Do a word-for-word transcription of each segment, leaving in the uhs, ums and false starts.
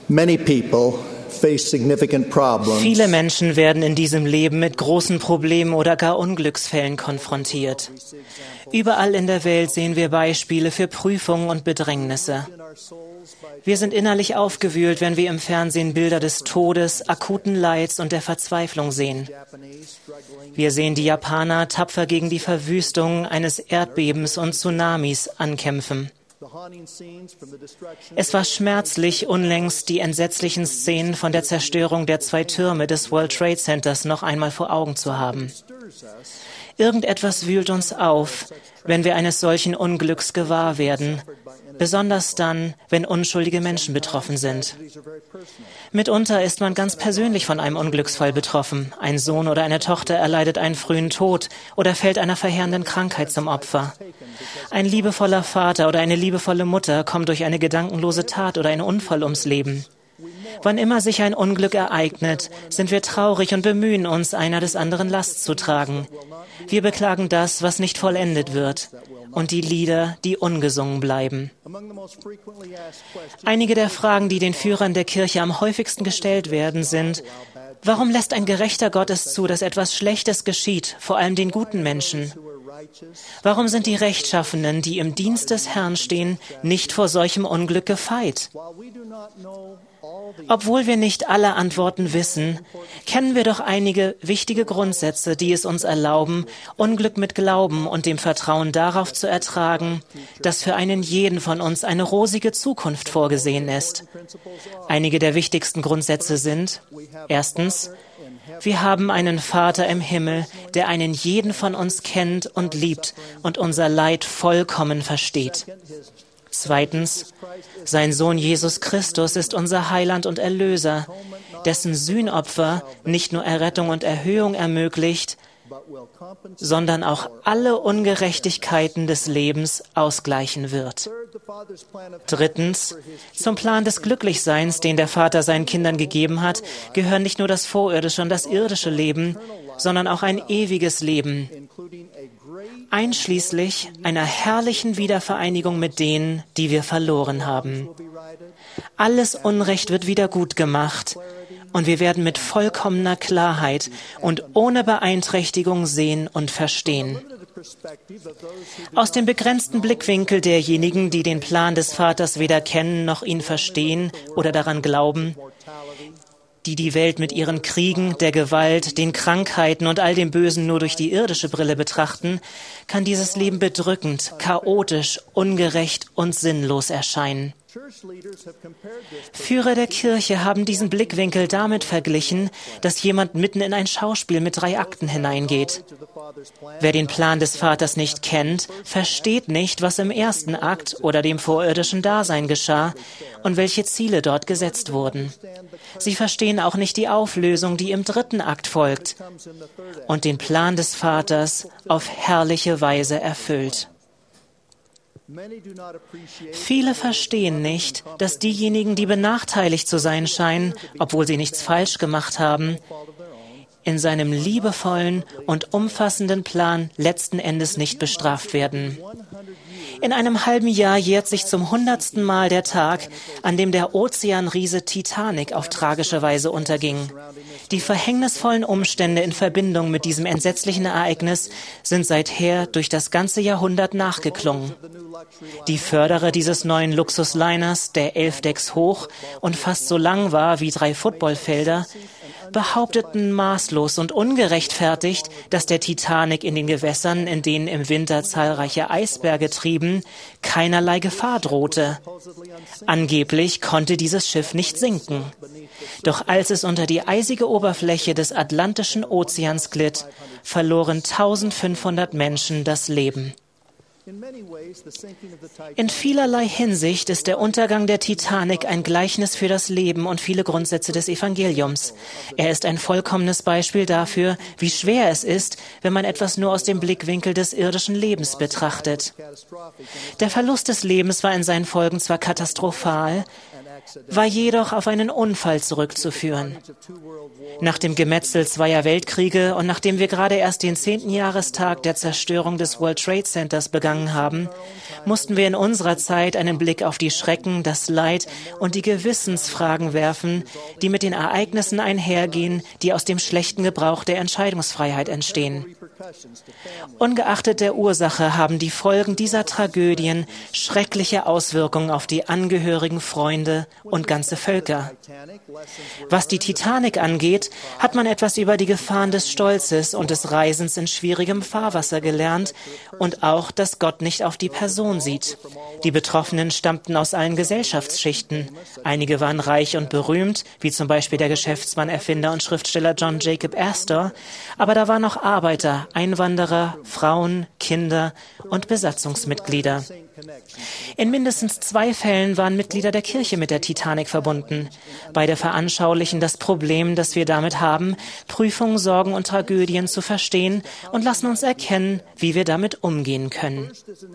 Many people face significant problems. Viele Menschen werden in diesem Leben mit großen Problemen oder gar Unglücksfällen konfrontiert. Überall in der Welt sehen wir Beispiele für Prüfungen und Bedrängnisse. Wir sind innerlich aufgewühlt, wenn wir im Fernsehen Bilder des Todes, akuten Leids und der Verzweiflung sehen. Wir sehen die Japaner tapfer gegen die Verwüstung eines Erdbebens und Tsunamis ankämpfen. Es war schmerzlich, unlängst die entsetzlichen Szenen von der Zerstörung der zwei Türme des World Trade Centers noch einmal vor Augen zu haben. Irgendetwas wühlt uns auf, wenn wir eines solchen Unglücks gewahr werden, besonders dann, wenn unschuldige Menschen betroffen sind. Mitunter ist man ganz persönlich von einem Unglücksfall betroffen. Ein Sohn oder eine Tochter erleidet einen frühen Tod oder fällt einer verheerenden Krankheit zum Opfer. Ein liebevoller Vater oder eine liebevolle Mutter kommt durch eine gedankenlose Tat oder einen Unfall ums Leben. Wann immer sich ein Unglück ereignet, sind wir traurig und bemühen uns, einer des anderen Last zu tragen. Wir beklagen das, was nicht vollendet wird, und die Lieder, die ungesungen bleiben. Einige der Fragen, die den Führern der Kirche am häufigsten gestellt werden, sind: Warum lässt ein gerechter Gott es zu, dass etwas Schlechtes geschieht, vor allem den guten Menschen? Warum sind die Rechtschaffenen, die im Dienst des Herrn stehen, nicht vor solchem Unglück gefeit? Obwohl wir nicht alle Antworten wissen, kennen wir doch einige wichtige Grundsätze, die es uns erlauben, Unglück mit Glauben und dem Vertrauen darauf zu ertragen, dass für einen jeden von uns eine rosige Zukunft vorgesehen ist. Einige der wichtigsten Grundsätze sind: Erstens, wir haben einen Vater im Himmel, der einen jeden von uns kennt und liebt und unser Leid vollkommen versteht. Zweitens, sein Sohn Jesus Christus ist unser Heiland und Erlöser, dessen Sühnopfer nicht nur Errettung und Erhöhung ermöglicht, sondern auch alle Ungerechtigkeiten des Lebens ausgleichen wird. Drittens, zum Plan des Glücklichseins, den der Vater seinen Kindern gegeben hat, gehören nicht nur das vorirdische und das irdische Leben, sondern auch ein ewiges Leben, einschließlich einer herrlichen Wiedervereinigung mit denen, die wir verloren haben. Alles Unrecht wird wieder gut gemacht und wir werden mit vollkommener Klarheit und ohne Beeinträchtigung sehen und verstehen. Aus dem begrenzten Blickwinkel derjenigen, die den Plan des Vaters weder kennen noch ihn verstehen oder daran glauben, die die Welt mit ihren Kriegen, der Gewalt, den Krankheiten und all dem Bösen nur durch die irdische Brille betrachten, kann dieses Leben bedrückend, chaotisch, ungerecht und sinnlos erscheinen. Führer der Kirche haben diesen Blickwinkel damit verglichen, dass jemand mitten in ein Schauspiel mit drei Akten hineingeht. Wer den Plan des Vaters nicht kennt, versteht nicht, was im ersten Akt oder dem vorirdischen Dasein geschah und welche Ziele dort gesetzt wurden. Sie verstehen auch nicht die Auflösung, die im dritten Akt folgt und den Plan des Vaters auf herrliche Weise erfüllt. Viele verstehen nicht, dass diejenigen, die benachteiligt zu sein scheinen, obwohl sie nichts falsch gemacht haben, in seinem liebevollen und umfassenden Plan letzten Endes nicht bestraft werden. In einem halben Jahr jährt sich zum hundertsten Mal der Tag, an dem der Ozeanriese Titanic auf tragische Weise unterging. Die verhängnisvollen Umstände in Verbindung mit diesem entsetzlichen Ereignis sind seither durch das ganze Jahrhundert nachgeklungen. Die Förderer dieses neuen Luxusliners, der elf Decks hoch und fast so lang war wie drei Footballfelder, behaupteten maßlos und ungerechtfertigt, dass der Titanic in den Gewässern, in denen im Winter zahlreiche Eisberge trieben, keinerlei Gefahr drohte. Angeblich konnte dieses Schiff nicht sinken. Doch als es unter die eisige Oberfläche des Atlantischen Ozeans glitt, verloren eintausendfünfhundert Menschen das Leben. In vielerlei Hinsicht ist der Untergang der Titanic ein Gleichnis für das Leben und viele Grundsätze des Evangeliums. Er ist ein vollkommenes Beispiel dafür, wie schwer es ist, wenn man etwas nur aus dem Blickwinkel des irdischen Lebens betrachtet. Der Verlust des Lebens war in seinen Folgen zwar katastrophal, war jedoch auf einen Unfall zurückzuführen. Nach dem Gemetzel zweier Weltkriege und nachdem wir gerade erst den zehnten Jahrestag der Zerstörung des World Trade Centers begangen haben, mussten wir in unserer Zeit einen Blick auf die Schrecken, das Leid und die Gewissensfragen werfen, die mit den Ereignissen einhergehen, die aus dem schlechten Gebrauch der Entscheidungsfreiheit entstehen. Ungeachtet der Ursache haben die Folgen dieser Tragödien schreckliche Auswirkungen auf die Angehörigen, Freunde und ganze Völker. Was die Titanic angeht, hat man etwas über die Gefahren des Stolzes und des Reisens in schwierigem Fahrwasser gelernt und auch, dass Gott nicht auf die Person sieht. Die Betroffenen stammten aus allen Gesellschaftsschichten. Einige waren reich und berühmt, wie zum Beispiel der Geschäftsmann, Erfinder und Schriftsteller John Jacob Astor, aber da waren auch Arbeiter, Einwanderer, Frauen, Kinder und Besatzungsmitglieder. In mindestens zwei Fällen waren Mitglieder der Kirche mit der Titanic verbunden. Beide veranschaulichen das Problem, das wir damit haben, Prüfungen, Sorgen und Tragödien zu verstehen und lassen uns erkennen, wie wir damit umgehen können.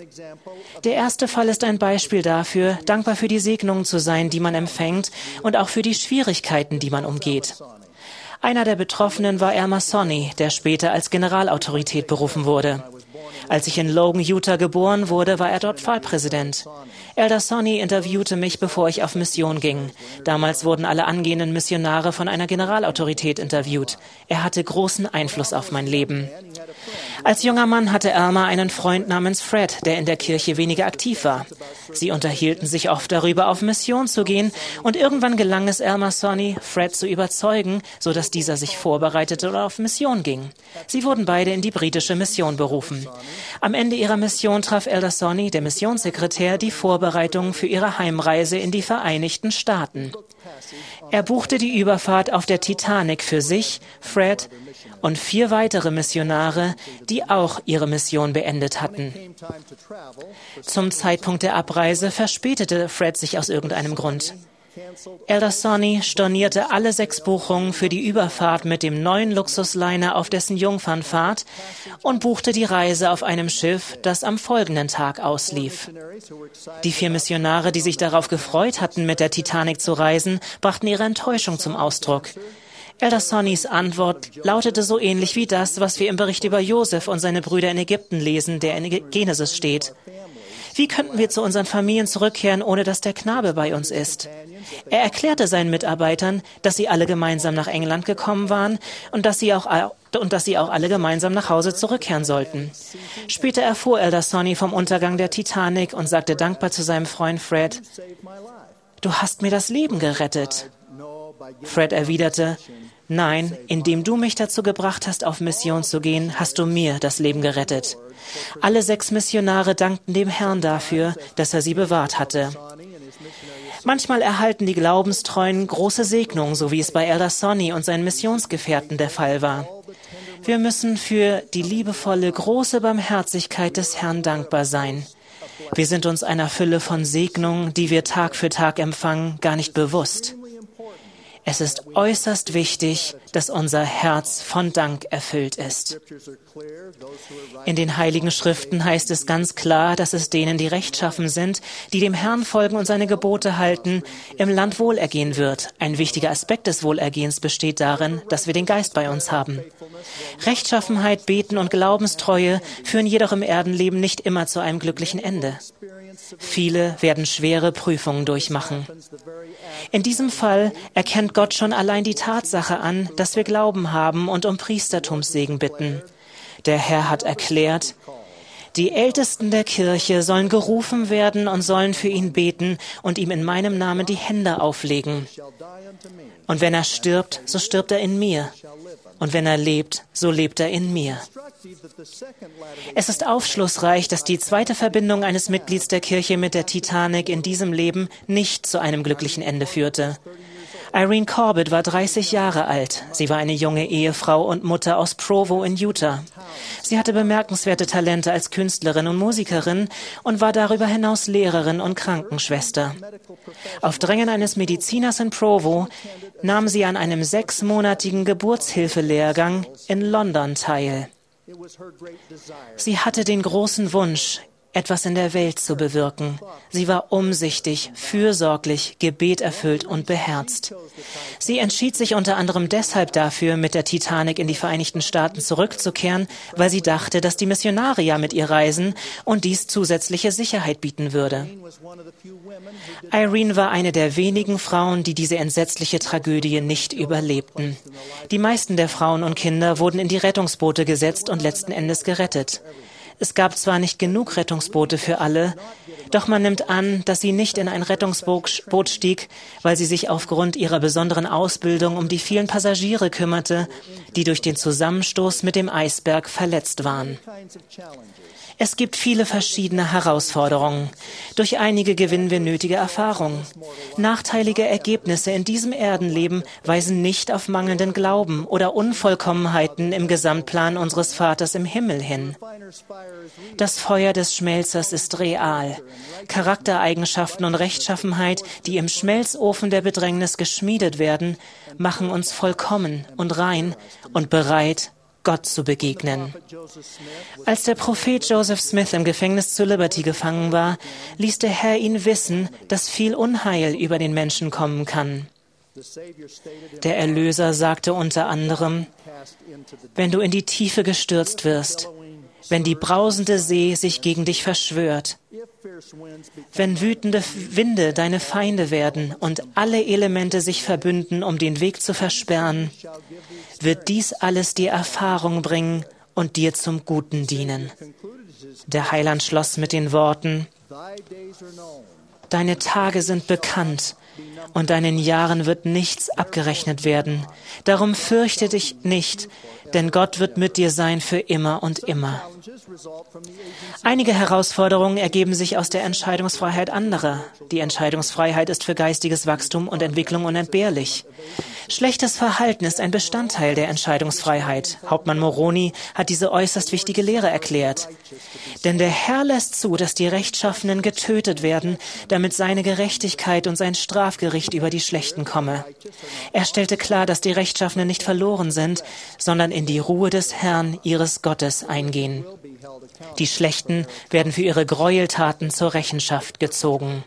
Der erste Fall ist ein Beispiel dafür, dankbar für die Segnungen zu sein, die man empfängt und auch für die Schwierigkeiten, die man umgeht. Einer der Betroffenen war Elmer Sonny, der später als Generalautorität berufen wurde. Als ich in Logan, Utah geboren wurde, war er dort Pfarrpräsident. Elder Sonny interviewte mich, bevor ich auf Mission ging. Damals wurden alle angehenden Missionare von einer Generalautorität interviewt. Er hatte großen Einfluss auf mein Leben. Als junger Mann hatte Elmer einen Freund namens Fred, der in der Kirche weniger aktiv war. Sie unterhielten sich oft darüber, auf Mission zu gehen, und irgendwann gelang es Elmer Sonny, Fred zu überzeugen, sodass dieser sich vorbereitete und auf Mission ging. Sie wurden beide in die britische Mission berufen. Am Ende ihrer Mission traf Elder Sonny, der Missionssekretär, die Vorbereitungen für ihre Heimreise in die Vereinigten Staaten. Er buchte die Überfahrt auf der Titanic für sich, Fred und vier weitere Missionare, die auch ihre Mission beendet hatten. Zum Zeitpunkt der Abreise verspätete Fred sich aus irgendeinem Grund. Elder Sonny stornierte alle sechs Buchungen für die Überfahrt mit dem neuen Luxusliner auf dessen Jungfernfahrt und buchte die Reise auf einem Schiff, das am folgenden Tag auslief. Die vier Missionare, die sich darauf gefreut hatten, mit der Titanic zu reisen, brachten ihre Enttäuschung zum Ausdruck. Elder Sonnys Antwort lautete so ähnlich wie das, was wir im Bericht über Josef und seine Brüder in Ägypten lesen, der in Genesis steht. Wie könnten wir zu unseren Familien zurückkehren, ohne dass der Knabe bei uns ist? Er erklärte seinen Mitarbeitern, dass sie alle gemeinsam nach England gekommen waren und dass sie auch, und dass sie auch alle gemeinsam nach Hause zurückkehren sollten. Später erfuhr Elder Sonny vom Untergang der Titanic und sagte dankbar zu seinem Freund Fred: „Du hast mir das Leben gerettet." Fred erwiderte: „Nein, indem du mich dazu gebracht hast, auf Mission zu gehen, hast du mir das Leben gerettet." Alle sechs Missionare dankten dem Herrn dafür, dass er sie bewahrt hatte. Manchmal erhalten die Glaubenstreuen große Segnungen, so wie es bei Elder Sonny und seinen Missionsgefährten der Fall war. Wir müssen für die liebevolle, große Barmherzigkeit des Herrn dankbar sein. Wir sind uns einer Fülle von Segnungen, die wir Tag für Tag empfangen, gar nicht bewusst. Es ist äußerst wichtig, dass unser Herz von Dank erfüllt ist. In den Heiligen Schriften heißt es ganz klar, dass es denen, die rechtschaffen sind, die dem Herrn folgen und seine Gebote halten, im Land Wohlergehen wird. Ein wichtiger Aspekt des Wohlergehens besteht darin, dass wir den Geist bei uns haben. Rechtschaffenheit, Beten und Glaubenstreue führen jedoch im Erdenleben nicht immer zu einem glücklichen Ende. Viele werden schwere Prüfungen durchmachen. In diesem Fall erkennt Gott schon allein die Tatsache an, dass wir Glauben haben und um Priestertumssegen bitten. Der Herr hat erklärt: Die Ältesten der Kirche sollen gerufen werden und sollen für ihn beten und ihm in meinem Namen die Hände auflegen. Und wenn er stirbt, so stirbt er in mir. Und wenn er lebt, so lebt er in mir. Es ist aufschlussreich, dass die zweite Verbindung eines Mitglieds der Kirche mit der Titanic in diesem Leben nicht zu einem glücklichen Ende führte. Irene Corbett war dreißig Jahre alt. Sie war eine junge Ehefrau und Mutter aus Provo in Utah. Sie hatte bemerkenswerte Talente als Künstlerin und Musikerin und war darüber hinaus Lehrerin und Krankenschwester. Auf Drängen eines Mediziners in Provo nahm sie an einem sechsmonatigen Geburtshilfelehrgang in London teil. Sie hatte den großen Wunsch, etwas in der Welt zu bewirken. Sie war umsichtig, fürsorglich, gebeterfüllt und beherzt. Sie entschied sich unter anderem deshalb dafür, mit der Titanic in die Vereinigten Staaten zurückzukehren, weil sie dachte, dass die Missionarier mit ihr reisen und dies zusätzliche Sicherheit bieten würde. Irene war eine der wenigen Frauen, die diese entsetzliche Tragödie nicht überlebten. Die meisten der Frauen und Kinder wurden in die Rettungsboote gesetzt und letzten Endes gerettet. Es gab zwar nicht genug Rettungsboote für alle, doch man nimmt an, dass sie nicht in ein Rettungsboot stieg, weil sie sich aufgrund ihrer besonderen Ausbildung um die vielen Passagiere kümmerte, die durch den Zusammenstoß mit dem Eisberg verletzt waren. Es gibt viele verschiedene Herausforderungen. Durch einige gewinnen wir nötige Erfahrung. Nachteilige Ergebnisse in diesem Erdenleben weisen nicht auf mangelnden Glauben oder Unvollkommenheiten im Gesamtplan unseres Vaters im Himmel hin. Das Feuer des Schmelzers ist real. Charaktereigenschaften und Rechtschaffenheit, die im Schmelzofen der Bedrängnis geschmiedet werden, machen uns vollkommen und rein und bereit, Gott zu begegnen. Als der Prophet Joseph Smith im Gefängnis zu Liberty gefangen war, ließ der Herr ihn wissen, dass viel Unheil über den Menschen kommen kann. Der Erlöser sagte unter anderem: Wenn du in die Tiefe gestürzt wirst, wenn die brausende See sich gegen dich verschwört, wenn wütende Winde deine Feinde werden und alle Elemente sich verbünden, um den Weg zu versperren, wird dies alles dir Erfahrung bringen und dir zum Guten dienen. Der Heiland schloss mit den Worten: Deine Tage sind bekannt und deinen Jahren wird nichts abgerechnet werden. Darum fürchte dich nicht, denn Gott wird mit dir sein für immer und immer. Einige Herausforderungen ergeben sich aus der Entscheidungsfreiheit anderer. Die Entscheidungsfreiheit ist für geistiges Wachstum und Entwicklung unentbehrlich. Schlechtes Verhalten ist ein Bestandteil der Entscheidungsfreiheit. Hauptmann Moroni hat diese äußerst wichtige Lehre erklärt. Denn der Herr lässt zu, dass die Rechtschaffenen getötet werden, damit seine Gerechtigkeit und sein Strafgericht über die Schlechten komme. Er stellte klar, dass die Rechtschaffenen nicht verloren sind, sondern in die Ruhe des Herrn, ihres Gottes, eingehen. Die Schlechten werden für ihre Gräueltaten zur Rechenschaft gezogen.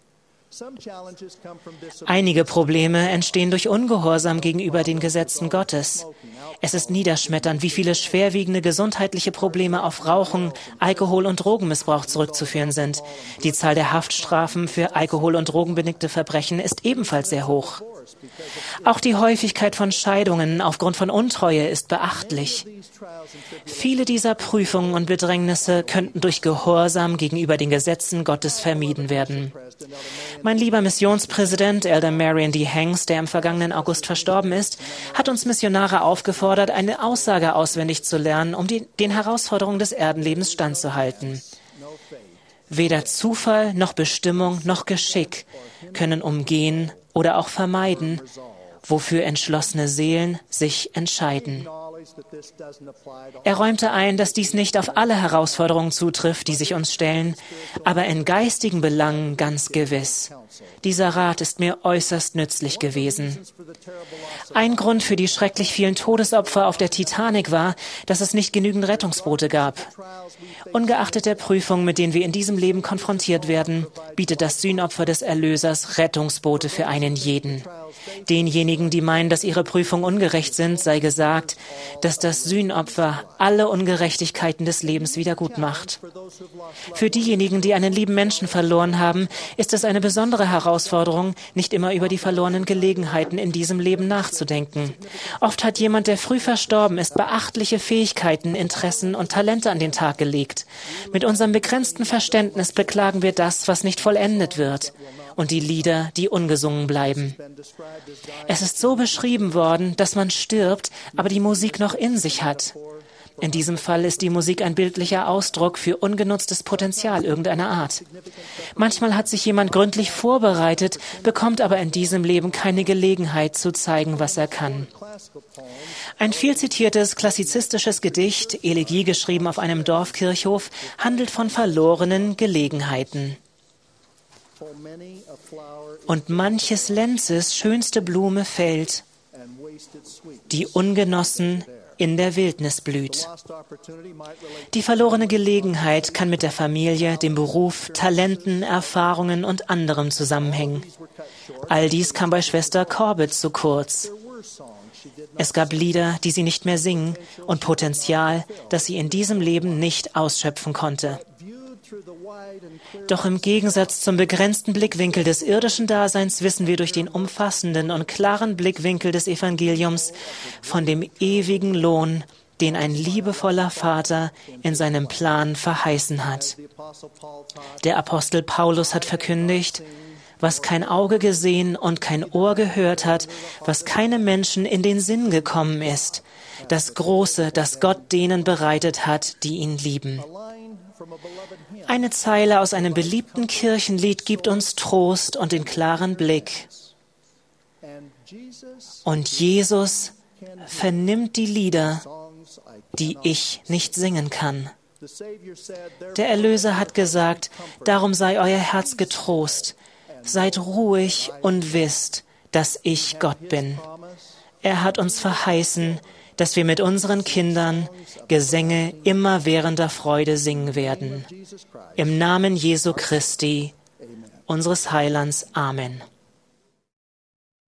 Einige Probleme entstehen durch Ungehorsam gegenüber den Gesetzen Gottes. Es ist niederschmetternd, wie viele schwerwiegende gesundheitliche Probleme auf Rauchen, Alkohol- und Drogenmissbrauch zurückzuführen sind. Die Zahl der Haftstrafen für alkohol- und drogenbedingte Verbrechen ist ebenfalls sehr hoch. Auch die Häufigkeit von Scheidungen aufgrund von Untreue ist beachtlich. Viele dieser Prüfungen und Bedrängnisse könnten durch Gehorsam gegenüber den Gesetzen Gottes vermieden werden. Mein lieber Missionspräsident Elder Marion D. Hanks, der im vergangenen August verstorben ist, hat uns Missionare aufgefordert, eine Aussage auswendig zu lernen, um die, den Herausforderungen des Erdenlebens standzuhalten. Weder Zufall noch Bestimmung noch Geschick können umgehen oder auch vermeiden, wofür entschlossene Seelen sich entscheiden. Er räumte ein, dass dies nicht auf alle Herausforderungen zutrifft, die sich uns stellen, aber in geistigen Belangen ganz gewiss. Dieser Rat ist mir äußerst nützlich gewesen. Ein Grund für die schrecklich vielen Todesopfer auf der Titanic war, dass es nicht genügend Rettungsboote gab. Ungeachtet der Prüfungen, mit denen wir in diesem Leben konfrontiert werden, bietet das Sühnopfer des Erlösers Rettungsboote für einen jeden. Denjenigen, die meinen, dass ihre Prüfungen ungerecht sind, sei gesagt, dass das Sühnopfer alle Ungerechtigkeiten des Lebens wiedergutmacht. Für diejenigen, die einen lieben Menschen verloren haben, ist es eine besondere Herausforderung, nicht immer über die verlorenen Gelegenheiten in diesem Leben nachzudenken. Oft hat jemand, der früh verstorben ist, beachtliche Fähigkeiten, Interessen und Talente an den Tag gelegt. Mit unserem begrenzten Verständnis beklagen wir das, was nicht vollendet wird, und die Lieder, die ungesungen bleiben. Es ist so beschrieben worden, dass man stirbt, aber die Musik noch in sich hat. In diesem Fall ist die Musik ein bildlicher Ausdruck für ungenutztes Potenzial irgendeiner Art. Manchmal hat sich jemand gründlich vorbereitet, bekommt aber in diesem Leben keine Gelegenheit zu zeigen, was er kann. Ein viel zitiertes klassizistisches Gedicht, Elegie geschrieben auf einem Dorfkirchhof, handelt von verlorenen Gelegenheiten. Und manches Lenzes schönste Blume fällt, die ungenossen in der Wildnis blüht. Die verlorene Gelegenheit kann mit der Familie, dem Beruf, Talenten, Erfahrungen und anderem zusammenhängen. All dies kam bei Schwester Corbett zu kurz. Es gab Lieder, die sie nicht mehr singen, und Potenzial, das sie in diesem Leben nicht ausschöpfen konnte. Doch im Gegensatz zum begrenzten Blickwinkel des irdischen Daseins wissen wir durch den umfassenden und klaren Blickwinkel des Evangeliums von dem ewigen Lohn, den ein liebevoller Vater in seinem Plan verheißen hat. Der Apostel Paulus hat verkündigt: Was kein Auge gesehen und kein Ohr gehört hat, was keinem Menschen in den Sinn gekommen ist, das Große, das Gott denen bereitet hat, die ihn lieben. Eine Zeile aus einem beliebten Kirchenlied gibt uns Trost und den klaren Blick. Und Jesus vernimmt die Lieder, die ich nicht singen kann. Der Erlöser hat gesagt: Darum sei euer Herz getrost. Seid ruhig und wisst, dass ich Gott bin. Er hat uns verheißen, dass wir mit unseren Kindern Gesänge immerwährender Freude singen werden. Im Namen Jesu Christi, unseres Heilands. Amen.